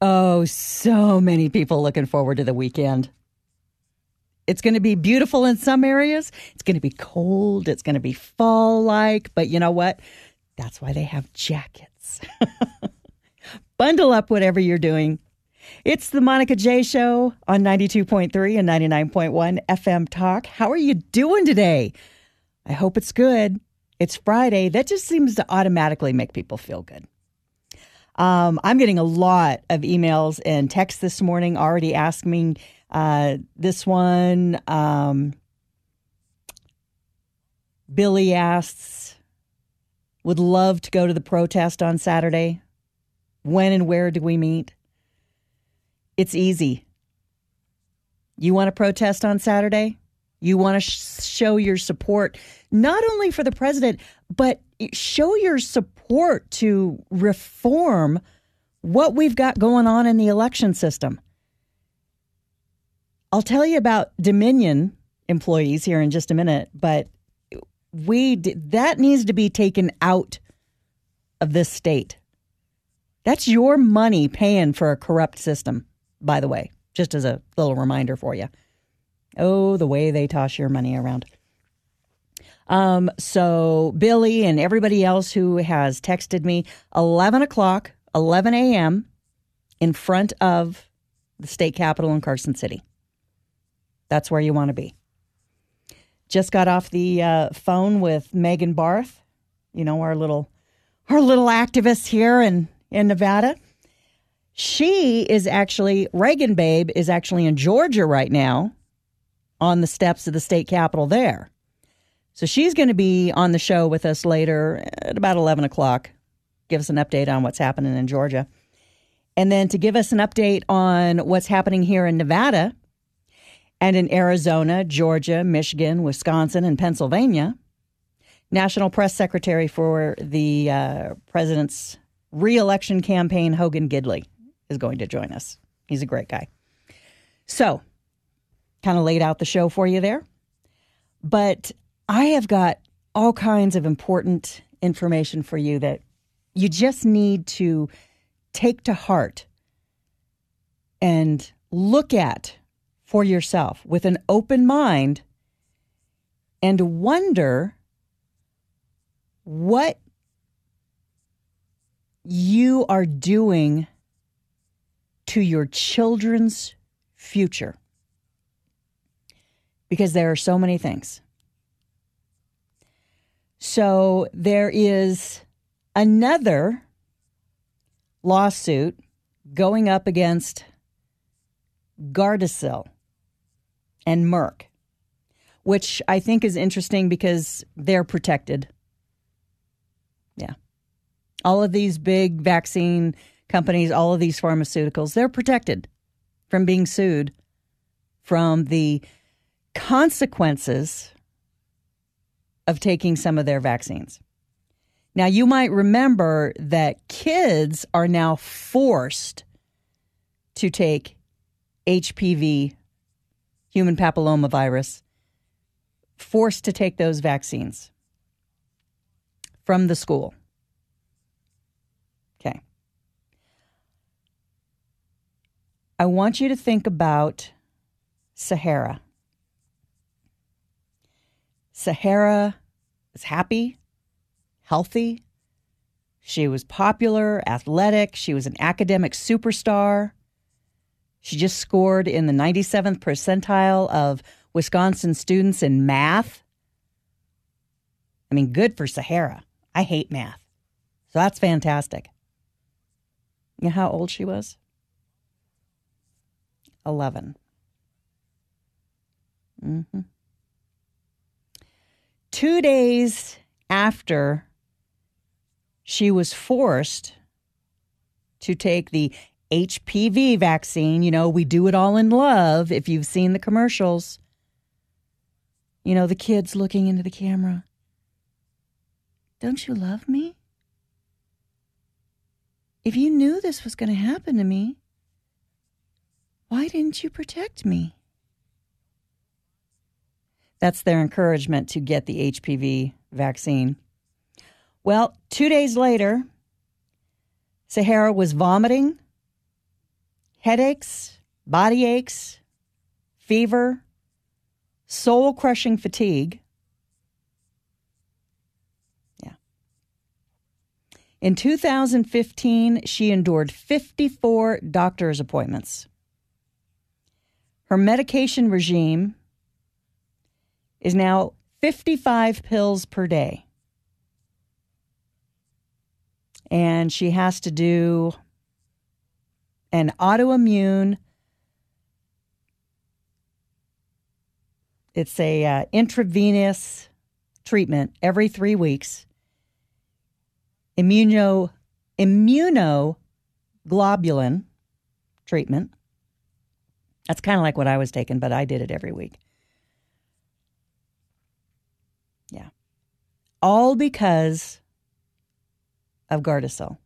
Oh, so many people looking forward to the weekend. It's going to be beautiful in some areas. It's going to be cold. It's going to be fall-like. But you know what? That's why they have jackets. Bundle up whatever you're doing. It's the Monica J. Show on 92.3 and 99.1 FM Talk. How are you doing today? I hope it's good. It's Friday. That just seems to automatically make people feel good. I'm getting a lot of emails and texts this morning already asking this one. Billy asks, would love to go to the protest on Saturday. When and where do we meet? It's easy. You want to protest on Saturday? You want to show your support, not only for the president, but show your support to reform what we've got going on in the election system. I'll tell you about Dominion employees here in just a minute, but that needs to be taken out of this state. That's your money paying for a corrupt system, by the way, just as a little reminder for you. Oh, the way they toss your money around. So Billy and everybody else who has texted me, 11 a.m. in front of the state capitol in Carson City. That's where you want to be. Just got off the phone with Megan Barth, you know, our little activist here in Nevada. Reagan Babe is actually in Georgia right now on the steps of the state capitol there. So she's going to be on the show with us later at about 11 o'clock. Give us an update on what's happening in Georgia. And then to give us an update on what's happening here in Nevada and in Arizona, Georgia, Michigan, Wisconsin, and Pennsylvania, National Press Secretary for the president's re-election campaign, Hogan Gidley, is going to join us. He's a great guy. So, kind of laid out the show for you there. But I have got all kinds of important information for you that you just need to take to heart and look at for yourself with an open mind and wonder what you are doing to your children's future. Because there are so many things. So there is another lawsuit going up against Gardasil and Merck, which I think is interesting because they're protected. Yeah. All of these big vaccine companies, all of these pharmaceuticals, they're protected from being sued from the consequences of taking some of their vaccines. Now, you might remember that kids are now forced to take HPV, human papillomavirus, forced to take those vaccines from the school. Okay. I want you to think about Sahara. Sahara was happy, healthy. She was popular, athletic. She was an academic superstar. She just scored in the 97th percentile of Wisconsin students in math. I mean, good for Sahara. I hate math. So that's fantastic. You know how old she was? 11. Mm-hmm. 2 days after she was forced to take the HPV vaccine, you know, we do it all in love. If you've seen the commercials, you know, the kids looking into the camera. Don't you love me? If you knew this was going to happen to me, why didn't you protect me? That's their encouragement to get the HPV vaccine. Well, 2 days later, Sahara was vomiting headaches, body aches, fever, soul-crushing fatigue. Yeah. In 2015, she endured 54 doctor's appointments. Her medication regime is now 55 pills per day. And she has to do an autoimmune, it's a intravenous treatment every 3 weeks, immunoglobulin treatment. That's kind of like what I was taking, but I did it every week. Yeah. All because of Gardasil.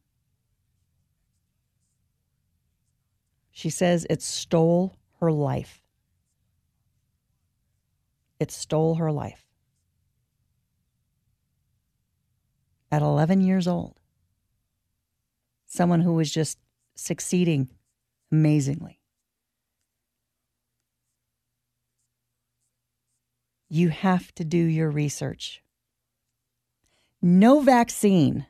She says it stole her life. It stole her life. At 11 years old. Someone who was just succeeding amazingly. You have to do your research. No vaccine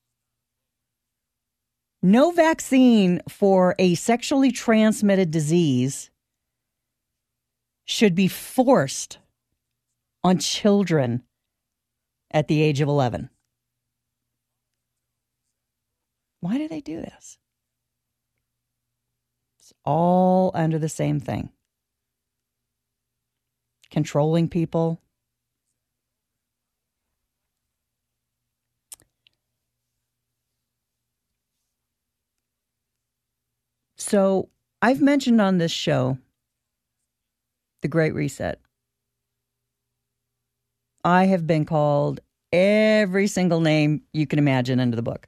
for a sexually transmitted disease should be forced on children at the age of 11. Why do they do this? It's all under the same thing. Controlling people. So I've mentioned on this show the Great Reset. I have been called every single name you can imagine under the book.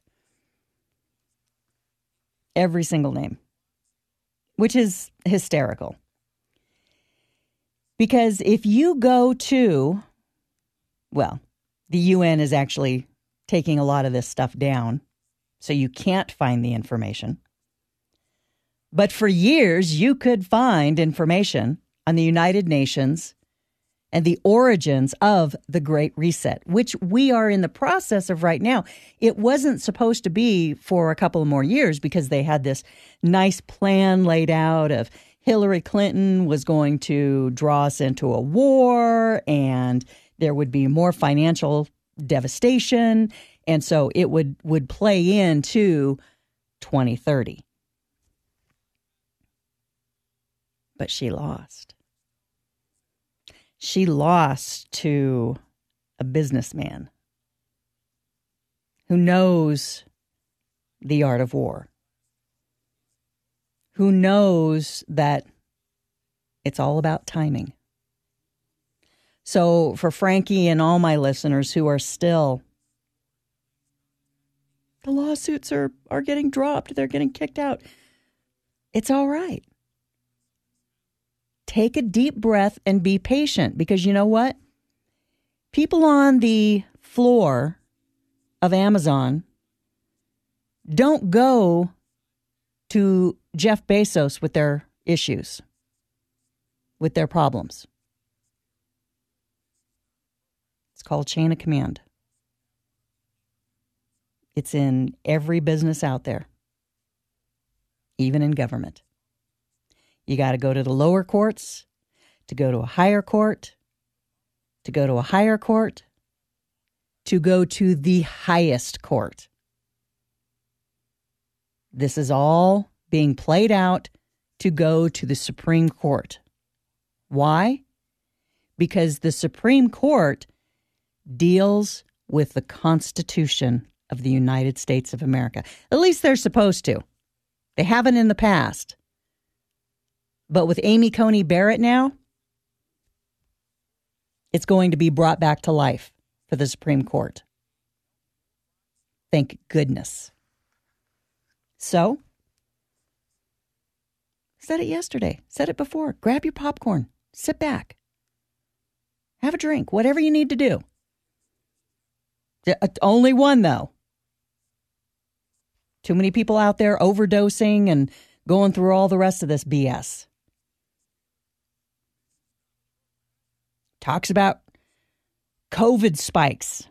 Every single name. Which is hysterical. Because if you go to, well, the UN is actually taking a lot of this stuff down, so you can't find the information. But for years, you could find information on the United Nations and the origins of the Great Reset, which we are in the process of right now. It wasn't supposed to be for a couple more years because they had this nice plan laid out of Hillary Clinton was going to draw us into a war and there would be more financial devastation. And so it would play into 2030. But she lost. She lost to a businessman who knows the art of war, who knows that it's all about timing. So for Frankie and all my listeners who are still, the lawsuits are getting dropped, they're getting kicked out. It's all right. Take a deep breath and be patient, because you know what? People on the floor of Amazon don't go to Jeff Bezos with their issues, with their problems. It's called chain of command. It's in every business out there, even in government. You got to go to the lower courts, to go to a higher court, to go to a higher court, to go to the highest court. This is all being played out to go to the Supreme Court. Why? Because the Supreme Court deals with the Constitution of the United States of America. At least they're supposed to. They haven't in the past. But with Amy Coney Barrett now, it's going to be brought back to life for the Supreme Court. Thank goodness. So, said it yesterday, said it before. Grab your popcorn, sit back, have a drink, whatever you need to do. Only one, though. Too many people out there overdosing and going through all the rest of this BS. Talks about COVID spikes,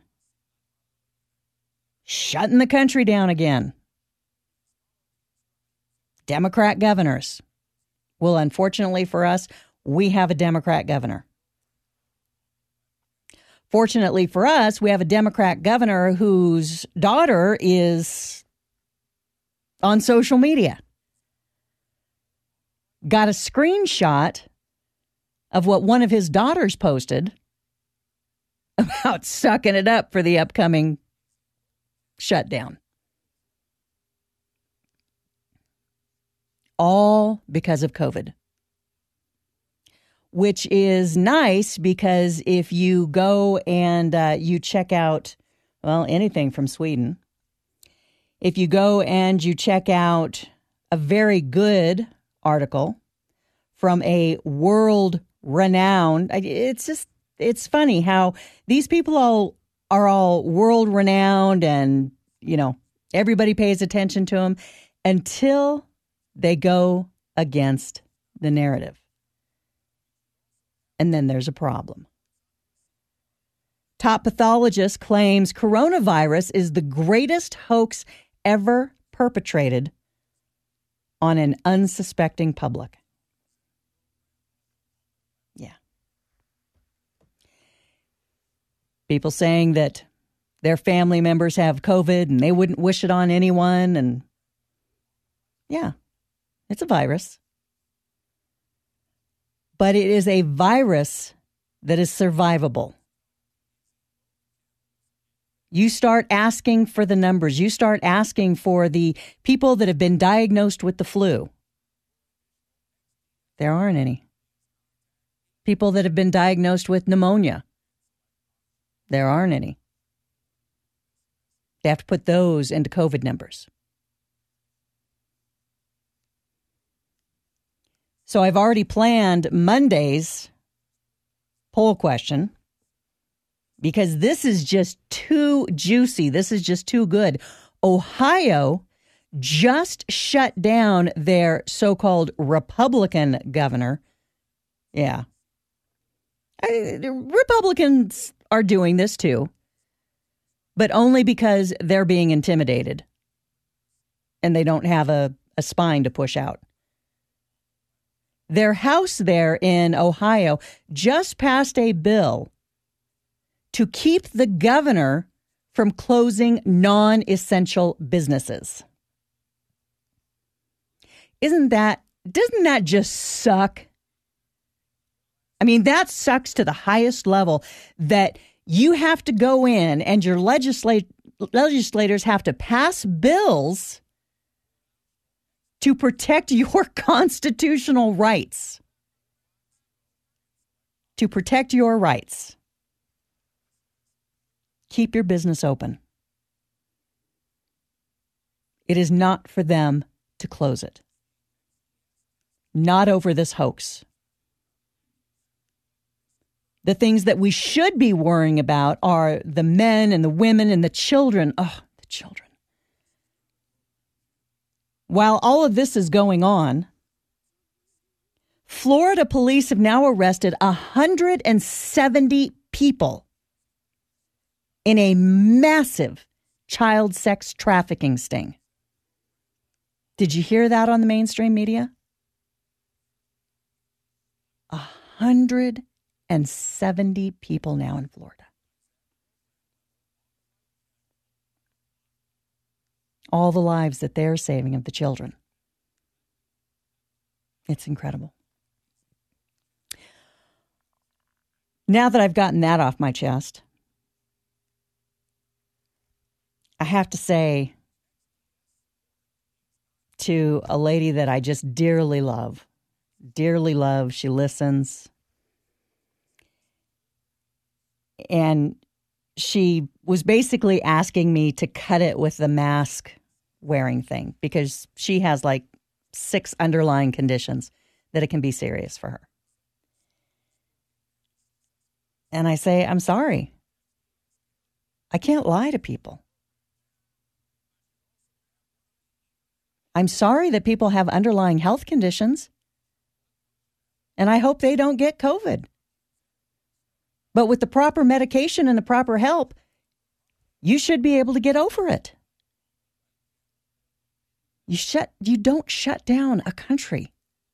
shutting the country down again. Democrat governors. Well, unfortunately for us, we have a Democrat governor. Fortunately for us, we have a Democrat governor whose daughter is on social media. Got a screenshot of what one of his daughters posted about sucking it up for the upcoming shutdown. All because of COVID. Which is nice because if you go and you check out, well, anything from Sweden, if you go and you check out a very good article from a world-renowned, it's funny how these people are all world-renowned and, everybody pays attention to them until they go against the narrative. And then there's a problem. Top pathologist claims coronavirus is the greatest hoax ever perpetrated on an unsuspecting public. Yeah. People saying that their family members have COVID and they wouldn't wish it on anyone. And yeah, it's a virus. But it is a virus that is survivable. You start asking for the numbers. You start asking for the people that have been diagnosed with the flu. There aren't any. People that have been diagnosed with pneumonia. There aren't any. They have to put those into COVID numbers. So I've already planned Monday's poll question because this is just too juicy. This is just too good. Ohio just shut down their so-called Republican governor. Yeah. Republicans are doing this too, but only because they're being intimidated and they don't have a spine to push out. Their House there in Ohio just passed a bill to keep the governor from closing non-essential businesses. Doesn't that just suck? I mean, that sucks to the highest level that you have to go in and your legislators have to pass bills to protect your constitutional rights. To protect your rights. Keep your business open. It is not for them to close it. Not over this hoax. The things that we should be worrying about are the men and the women and the children. Oh, the children. While all of this is going on, Florida police have now arrested 170 people in a massive child sex trafficking sting. Did you hear that on the mainstream media? 170 people now in Florida. All the lives that they're saving of the children. It's incredible. Now that I've gotten that off my chest, I have to say to a lady that I just dearly love, she listens, and she was basically asking me to cut it with the mask wearing thing because she has like 6 underlying conditions that it can be serious for her. And I say, I'm sorry. I can't lie to people. I'm sorry that people have underlying health conditions, and I hope they don't get COVID. But with the proper medication and the proper help, you should be able to get over it. You don't shut down a country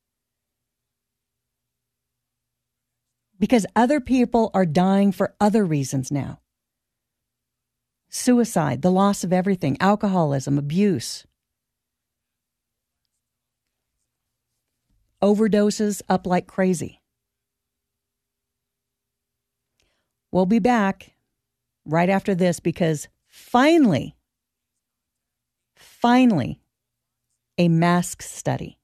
because other people are dying for other reasons now. Suicide, the loss of everything, alcoholism, abuse. Overdoses up like crazy. We'll be back right after this because finally, a mask study.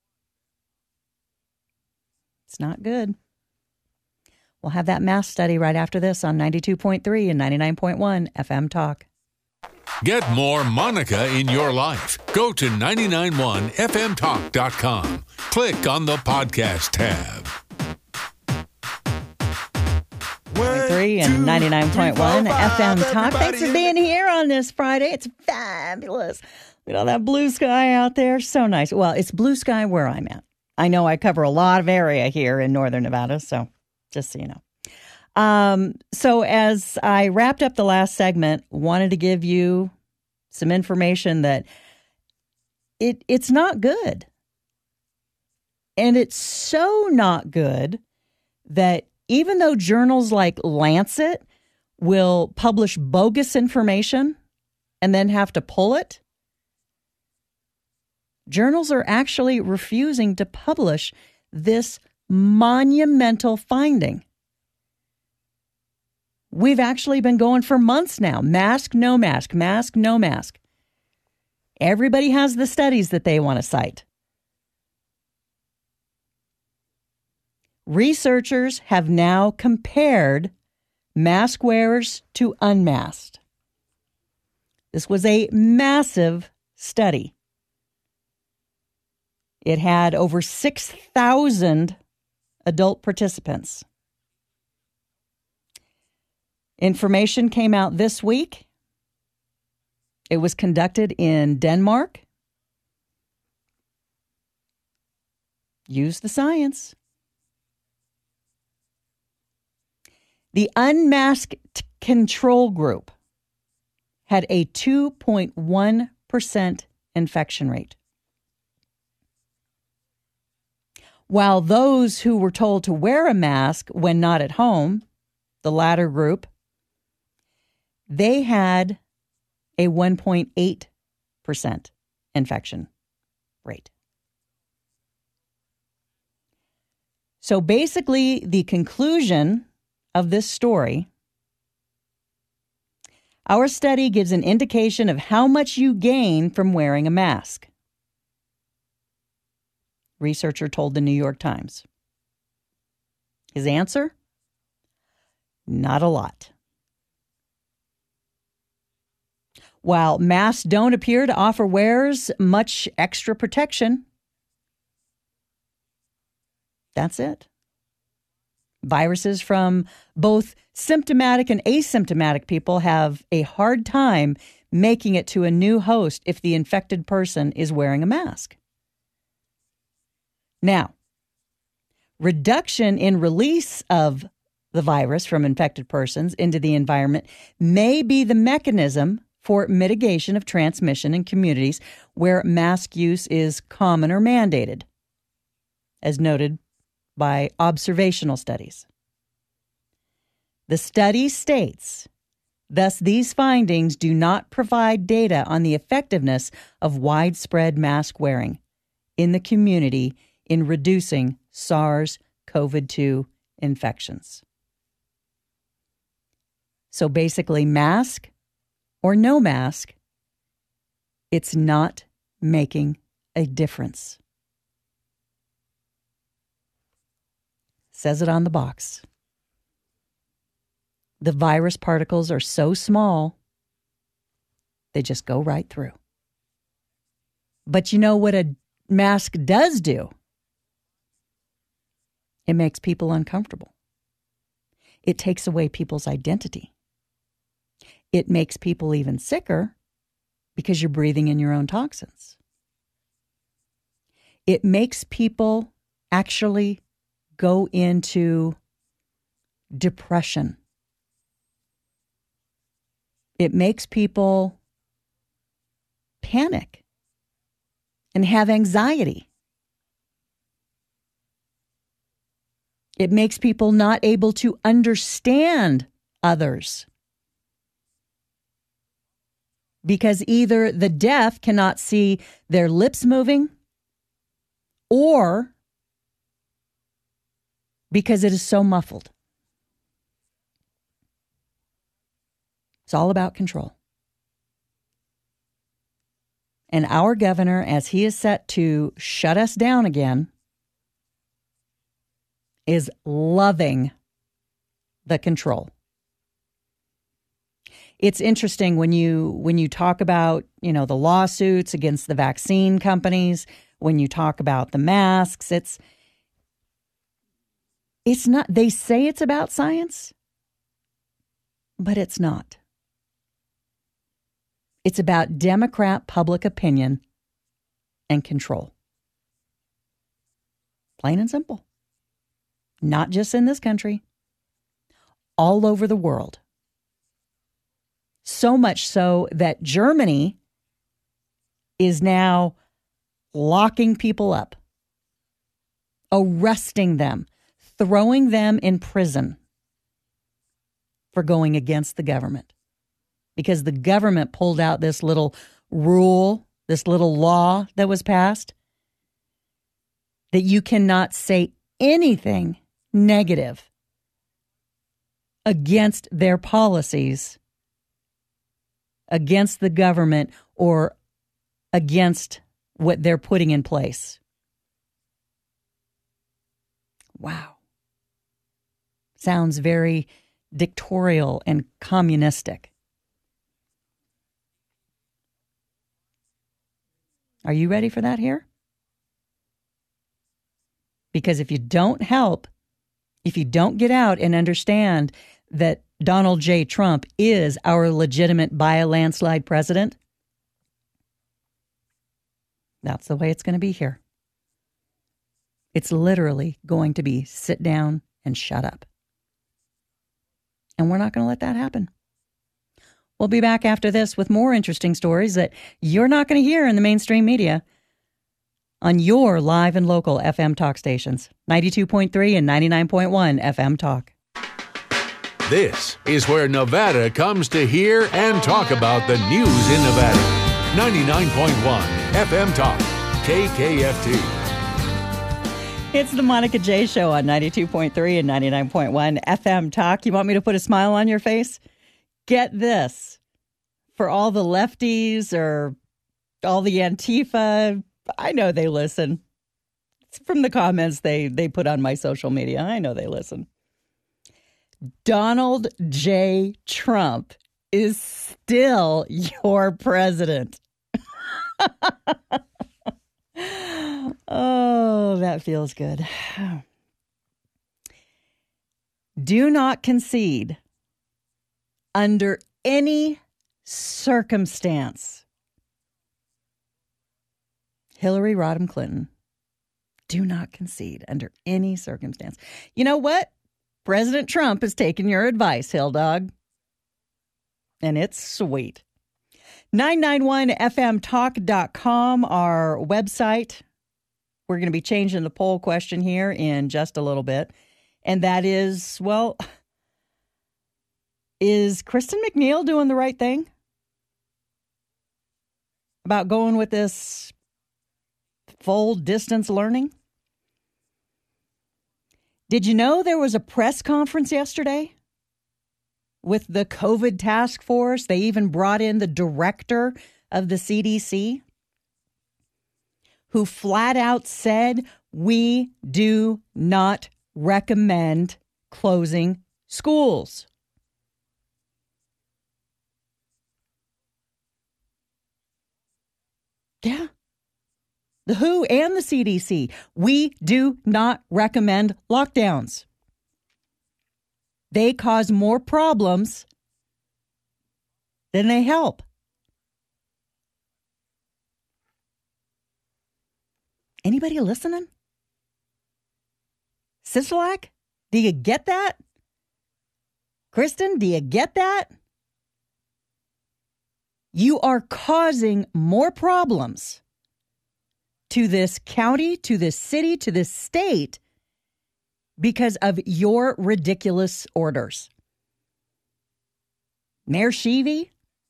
It's not good. We'll have that mask study right after this on 92.3 and 99.1 FM Talk. Get more Monica in your life. Go to 991fmtalk.com. Click on the podcast tab. 3 and 99.1 FM Talk. Thanks for being here on this Friday. It's fabulous. Look at all that blue sky out there. So nice. Well, it's blue sky where I'm at. I know I cover a lot of area here in northern Nevada, so just so you know. So as I wrapped up the last segment, wanted to give you some information that it's not good. And it's so not good that even though journals like Lancet will publish bogus information and then have to pull it, journals are actually refusing to publish this monumental finding. We've actually been going for months now. Mask, no mask, mask, no mask. Everybody has the studies that they want to cite. Researchers have now compared mask wearers to unmasked. This was a massive study. It had over 6,000 adult participants. Information came out this week. It was conducted in Denmark. Use the science. The unmasked control group had a 2.1% infection rate, while those who were told to wear a mask when not at home, the latter group, they had a 1.8% infection rate. So basically, the conclusion of this story, our study gives an indication of how much you gain from wearing a mask. Researcher told the New York Times. His answer? Not a lot. While masks don't appear to offer wearers much extra protection, that's it. Viruses from both symptomatic and asymptomatic people have a hard time making it to a new host if the infected person is wearing a mask. Now, reduction in release of the virus from infected persons into the environment may be the mechanism for mitigation of transmission in communities where mask use is common or mandated, as noted by observational studies. The study states, thus these findings do not provide data on the effectiveness of widespread mask wearing in the community in reducing SARS-CoV-2 infections. So basically, mask or no mask, it's not making a difference. Says it on the box. The virus particles are so small, they just go right through. But you know what a mask does do? It makes people uncomfortable. It takes away people's identity. It makes people even sicker because you're breathing in your own toxins. It makes people actually go into depression. It makes people panic and have anxiety. It makes people not able to understand others. Because either the deaf cannot see their lips moving, or because it is so muffled. It's all about control. And our governor, as he is set to shut us down again, is loving the control. It's interesting when you talk about, the lawsuits against the vaccine companies, when you talk about the masks, it's not, they say it's about science, but it's not. It's about Democrat public opinion and control. Plain and simple. Not just in this country, all over the world. So much so that Germany is now locking people up, arresting them, throwing them in prison for going against the government. Because the government pulled out this little rule, this little law that was passed, that you cannot say anything negative against their policies, against the government, or against what they're putting in place. Wow. Sounds very dictatorial and communistic. Are you ready for that here? Because if you don't help, if you don't get out and understand that Donald J. Trump is our legitimate by a landslide president, that's the way it's going to be here. It's literally going to be sit down and shut up. And we're not going to let that happen. We'll be back after this with more interesting stories that you're not going to hear in the mainstream media on your live and local FM talk stations, 92.3 and 99.1 FM Talk. This is where Nevada comes to hear and talk about the news in Nevada. 99.1 FM Talk, KKFT. It's the Monica J. Show on 92.3 and 99.1 FM Talk. You want me to put a smile on your face? Get this. For all the lefties or all the Antifa, I know they listen. It's from the comments they put on my social media. I know they listen. Donald J. Trump is still your president. Oh, that feels good. Do not concede under any circumstance. Hillary Rodham Clinton, do not concede under any circumstance. You know what? President Trump has taken your advice, Hill Dog. And it's sweet. 991fmtalk.com, our website. We're going to be changing the poll question here in just a little bit. And that is, well, is Kristen McNeil doing the right thing about going with this full distance learning? Did you know there was a press conference yesterday with the COVID task force? They even brought in the director of the CDC, who flat out said, we do not recommend closing schools. Yeah. The WHO and the CDC, we do not recommend lockdowns. They cause more problems than they help. Anybody listening? Sisolak, do you get that? Kristen, do you get that? You are causing more problems to this county, to this city, to this state because of your ridiculous orders. Mayor Sheevy,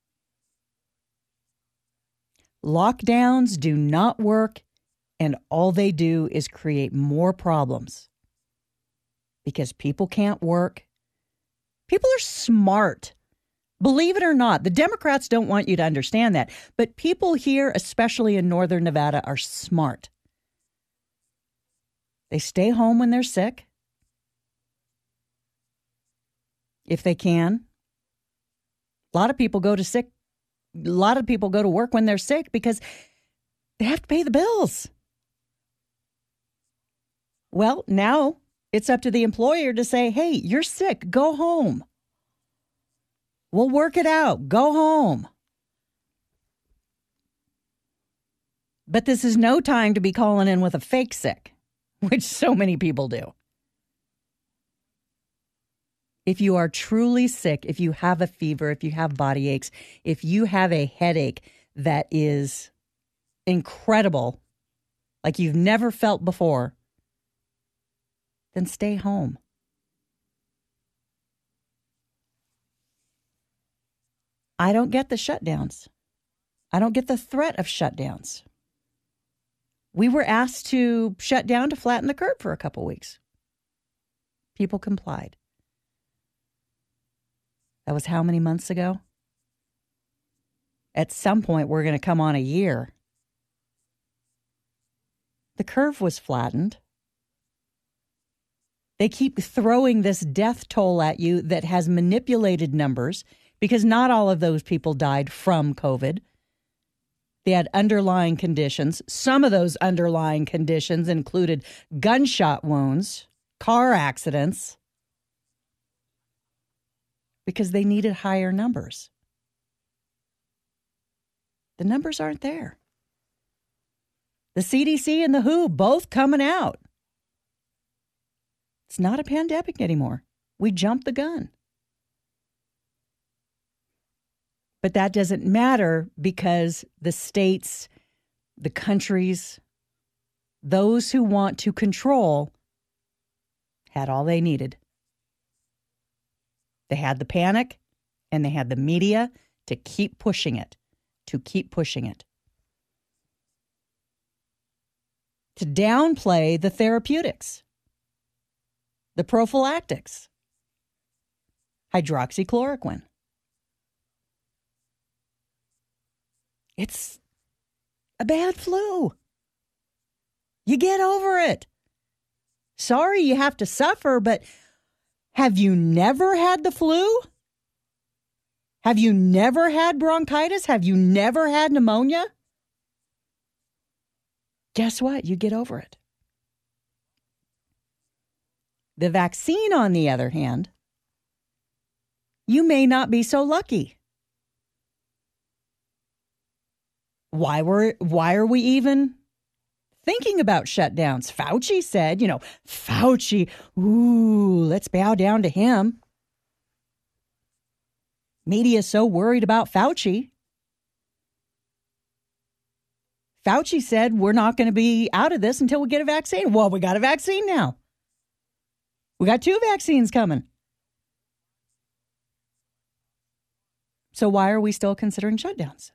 lockdowns do not work, and all they do is create more problems because people can't work. People are smart. Believe it or not, the Democrats don't want you to understand that, but people here, especially in northern Nevada, are smart. They stay home when they're sick, if they can. A lot of people go to work when they're sick because they have to pay the bills. Well, now it's up to the employer to say, hey, you're sick, go home. We'll work it out. Go home. But this is no time to be calling in with a fake sick, which so many people do. If you are truly sick, if you have a fever, if you have body aches, if you have a headache that is incredible, like you've never felt before, then stay home. I don't get the shutdowns. I don't get the threat of shutdowns. We were asked to shut down to flatten the curve for a couple weeks. People complied. That was how many months ago? At some point, we're going to come on a year. The curve was flattened. They keep throwing this death toll at you that has manipulated numbers because not all of those people died from COVID. They had underlying conditions. Some of those underlying conditions included gunshot wounds, car accidents, because they needed higher numbers. The numbers aren't there. The CDC and the WHO both coming out. It's not a pandemic anymore. We jumped the gun. But that doesn't matter because the states, the countries, those who want to control had all they needed. They had the panic and they had the media to keep pushing it, to downplay the therapeutics, the prophylactics, hydroxychloroquine. It's a bad flu. You get over it. Sorry you have to suffer, but have you never had the flu? Have you never had bronchitis? Have you never had pneumonia? Guess what? You get over it. The vaccine, on the other hand, you may not be so lucky. Why are we even thinking about shutdowns? Fauci said, let's bow down to him. Media is so worried about Fauci. Fauci said we're not going to be out of this until we get a vaccine. Well, we got a vaccine now. We got 2 vaccines coming. So why are we still considering shutdowns?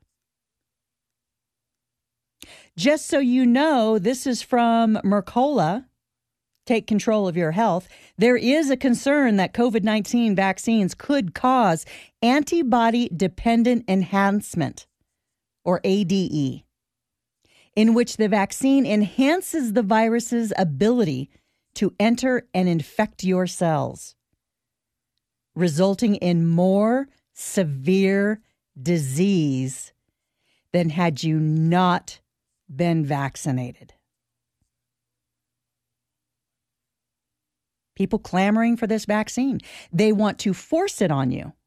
Just so you know, this is from Mercola, Take Control of Your Health. There is a concern that COVID-19 vaccines could cause antibody-dependent enhancement, or ADE, in which the vaccine enhances the virus's ability to enter and infect your cells, resulting in more severe disease than had you not been vaccinated. People clamoring for this vaccine. They want to force it on you.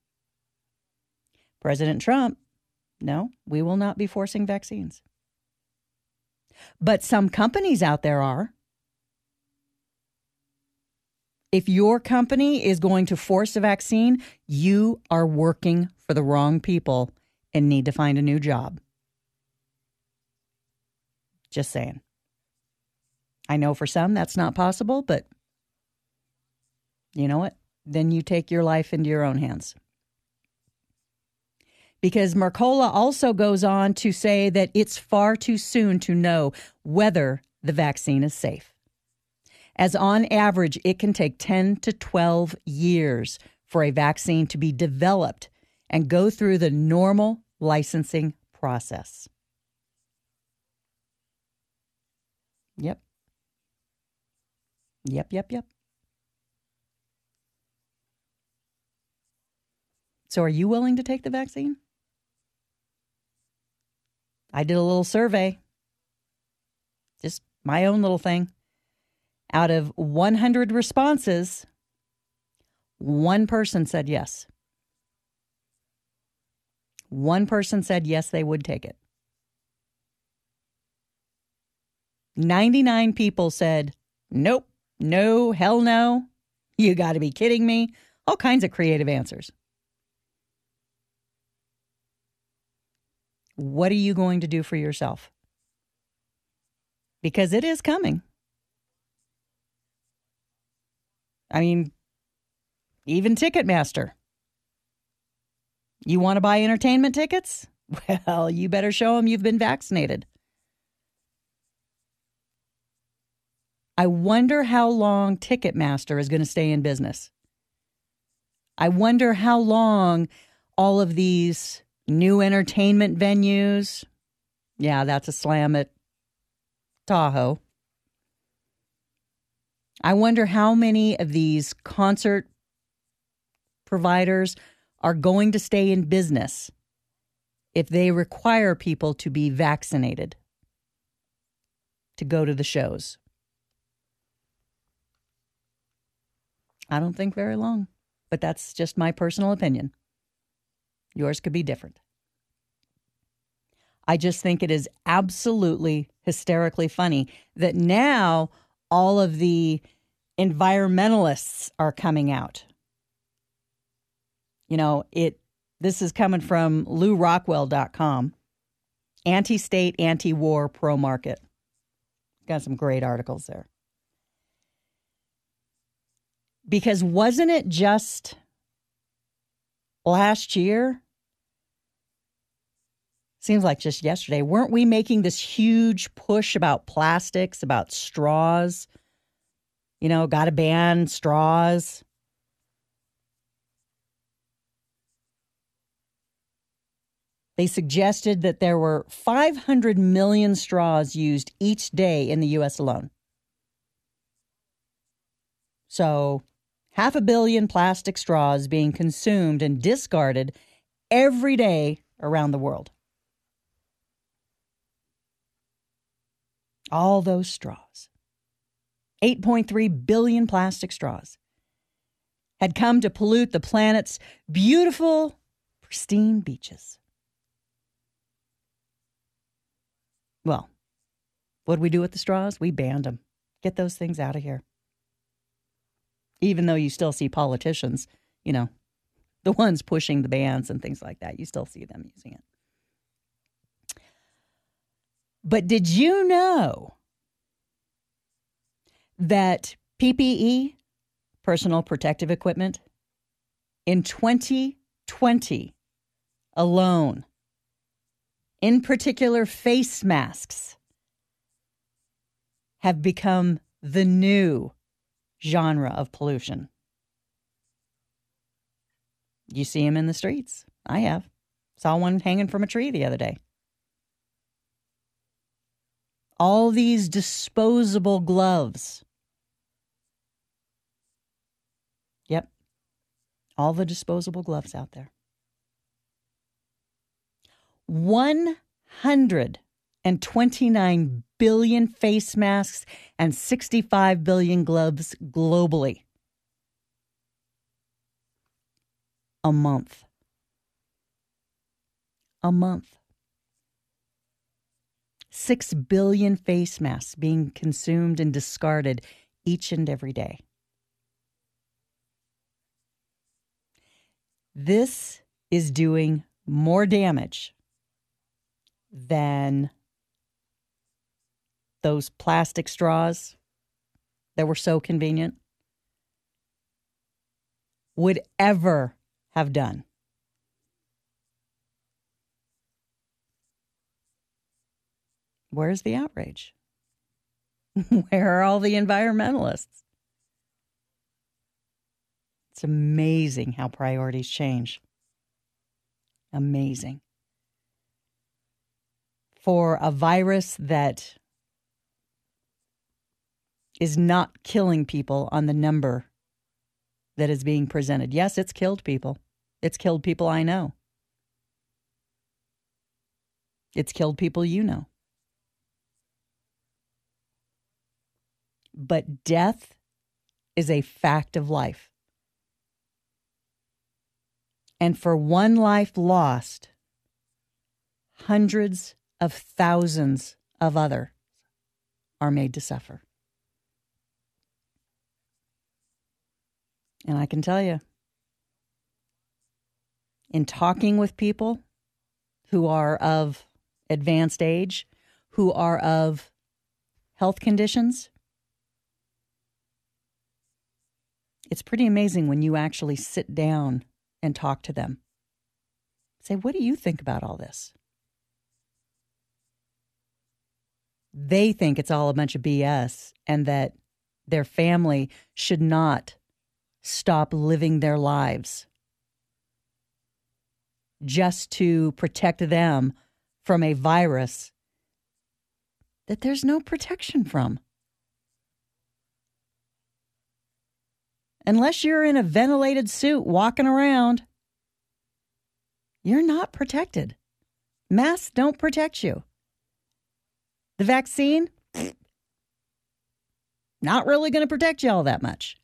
President Trump, no, we will not be forcing vaccines. But some companies out there are. If your company is going to force a vaccine, you are working for the wrong people and need to find a new job. Just saying. I know for some that's not possible, but you know what? Then you take your life into your own hands. Because Mercola also goes on to say that it's far too soon to know whether the vaccine is safe. As on average, it can take 10 to 12 years for a vaccine to be developed and go through the normal licensing process. Yep. So are you willing to take the vaccine? I did a little survey, just my own little thing. Out of 100 responses, one person said yes. One person said yes, they would take it. 99 people said, nope, no, hell no. You got to be kidding me. All kinds of creative answers. What are you going to do for yourself? Because it is coming. I mean, even Ticketmaster. You want to buy entertainment tickets? Well, you better show them you've been vaccinated. I wonder how long Ticketmaster is going to stay in business. I wonder how long all of these new entertainment venues, yeah, that's a slam at Tahoe. I wonder how many of these concert providers are going to stay in business if they require people to be vaccinated to go to the shows. I don't think very long, but that's just my personal opinion. Yours could be different. I just think it is absolutely hysterically funny that now all of the environmentalists are coming out. You know, this is coming from LouRockwell.com. Anti-state, anti-war, pro-market. Got some great articles there. Because wasn't it just last year? Seems like just yesterday. Weren't we making this huge push about plastics, about straws? You know, got to ban straws. They suggested that there were 500 million straws used each day in the U.S. alone. So 500 million plastic straws being consumed and discarded every day around the world. All those straws, 8.3 billion plastic straws, had come to pollute the planet's beautiful, pristine beaches. Well, what did we do with the straws? We banned them. Get those things out of here. Even though you still see politicians, you know, the ones pushing the bans and things like that, you still see them using it. But did you know that PPE, personal protective equipment, in 2020 alone, in particular face masks, have become the new genre of pollution? You see them in the streets. I have. Saw one hanging from a tree the other day. All these disposable gloves. Yep. All the disposable gloves out there. 129 billion face masks and 65 billion gloves globally. A month. 6 billion face masks being consumed and discarded each and every day. This is doing more damage than those plastic straws that were so convenient would ever have done. Where's the outrage? Where are all the environmentalists? It's amazing how priorities change. Amazing. For a virus that is not killing people on the number that is being presented. Yes, it's killed people. It's killed people I know. It's killed people you know. But death is a fact of life. And for one life lost, hundreds of thousands of others are made to suffer. And I can tell you, in talking with people who are of advanced age, who are of health conditions, it's pretty amazing when you actually sit down and talk to them. Say, what do you think about all this? They think it's all a bunch of BS and that their family should not stop living their lives just to protect them from a virus that there's no protection from. Unless you're in a ventilated suit walking around, you're not protected. Masks don't protect you. The vaccine, not really going to protect you all that much.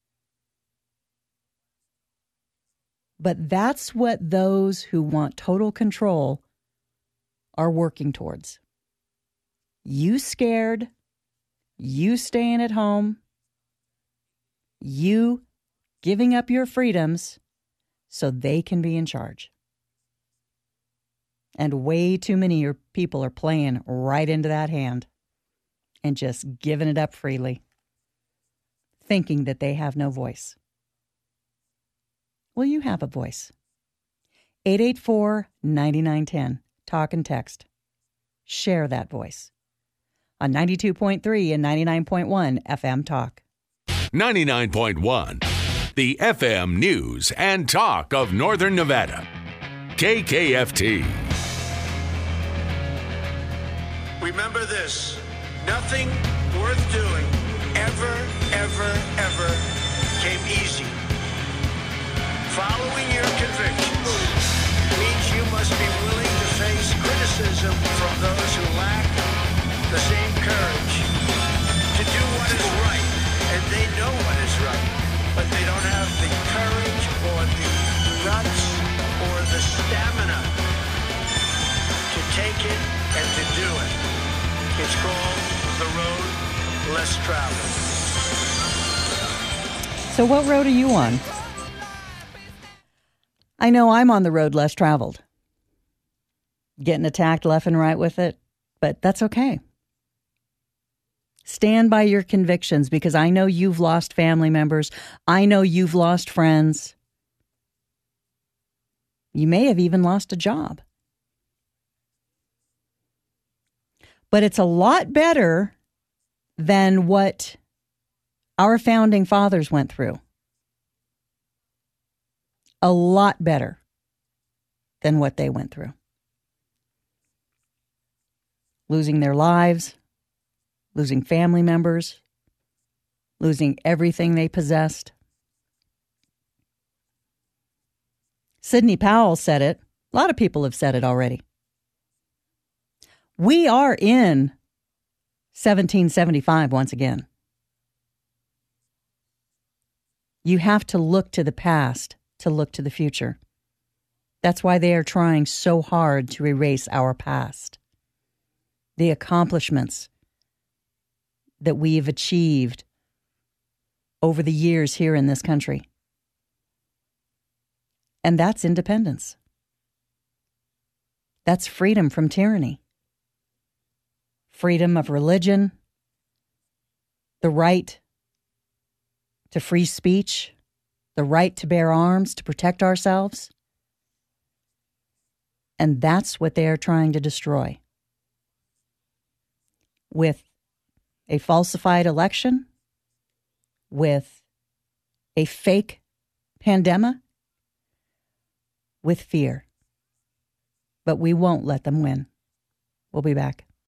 But that's what those who want total control are working towards. You scared, you staying at home, you giving up your freedoms so they can be in charge. And way too many people are playing right into that hand and just giving it up freely, thinking that they have no voice. Well, you have a voice. 884-9910. Talk and text. Share that voice. On 92.3 and 99.1 FM Talk. 99.1. The FM News and Talk of Northern Nevada. KKFT. Remember this. Nothing worth doing ever came easy. Following your convictions means you must be willing to face criticism from those who lack the same courage to do what is right. And they know what is right, but they don't have the courage or the guts or the stamina to take it and to do it. It's called the road less traveled. So what road are you on? I know I'm on the road less traveled. Getting attacked left and right with it, but that's okay. Stand by your convictions because I know you've lost family members. I know you've lost friends. You may have even lost a job. But it's a lot better than what our founding fathers went through. A lot better than what they went through. Losing their lives, losing family members, losing everything they possessed. Sidney Powell said it. A lot of people have said it already. We are in 1775 once again. You have to look to the past to look to the future. That's why they are trying so hard to erase our past. the accomplishments that we've achieved over the years here in this country. And that's independence. That's freedom from tyranny. Freedom of religion, the right to free speech, the right to bear arms to protect ourselves. And that's what they are trying to destroy. With a falsified election, with a fake pandemic, with fear. But we won't let them win. We'll be back.